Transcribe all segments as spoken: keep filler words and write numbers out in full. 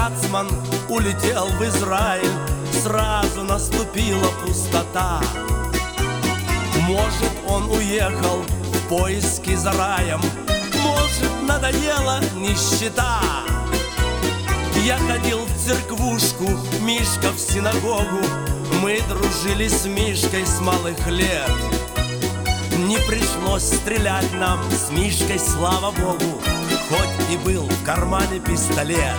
Кацман улетел в Израиль, сразу наступила пустота. Может, он уехал в поиски за раем, может, надоела нищета. Я ходил в церквушку, Мишка в синагогу, мы дружили с Мишкой с малых лет. Не пришлось стрелять нам с Мишкой, слава Богу, хоть и был в кармане пистолет.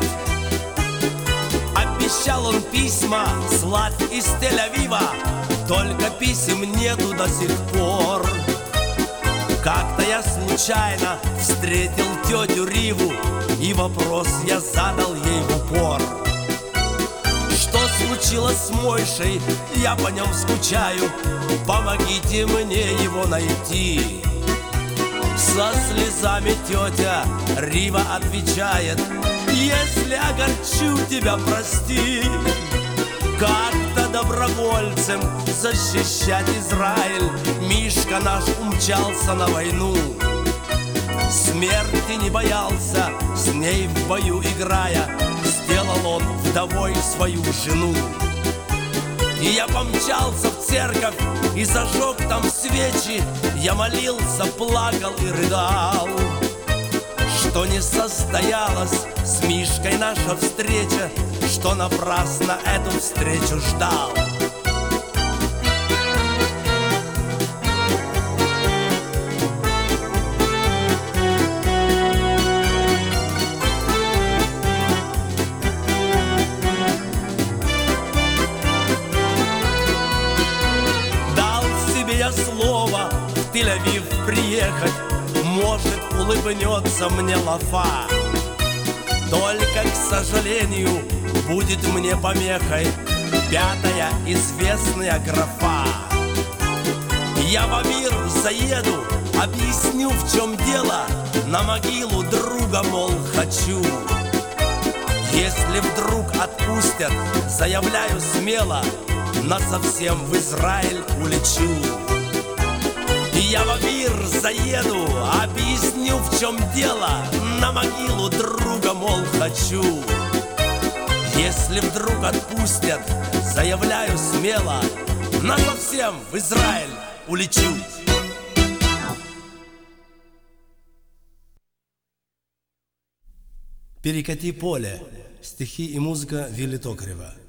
Обещал он письма слать из Тель-Авива, только писем нету до сих пор. Как-то я случайно встретил тетю Риву, и вопрос я задал ей в упор. Что случилось с Мойшей, я по нем скучаю, помогите мне его найти. Со слезами тетя Рива отвечает: если огорчу тебя, прости. Как-то добровольцем защищать Израиль Мишка наш умчался на войну. Смерти не боялся, с ней в бою играя, сделал он вдовой свою жену. И я помчался в церковь и зажег там свечи, я молился, плакал и рыдал, что не состоялась с Мишкой наша встреча, что напрасно эту встречу ждал. Дал себе я слово в Тель-Авив приехать, может, улыбнется мне лафа. Только, к сожалению, будет мне помехой пятая известная графа. Я в Амир заеду, объясню, в чем дело, на могилу друга, мол, хочу. Если вдруг отпустят, заявляю смело, насовсем в Израиль улечу. И я в Амир заеду, объясню, в чем дело, на могилу друга, мол, хочу. Если вдруг отпустят, заявляю смело, насовсем в Израиль улечу. «Перекати поле». Стихи и музыка Вилли Токарева.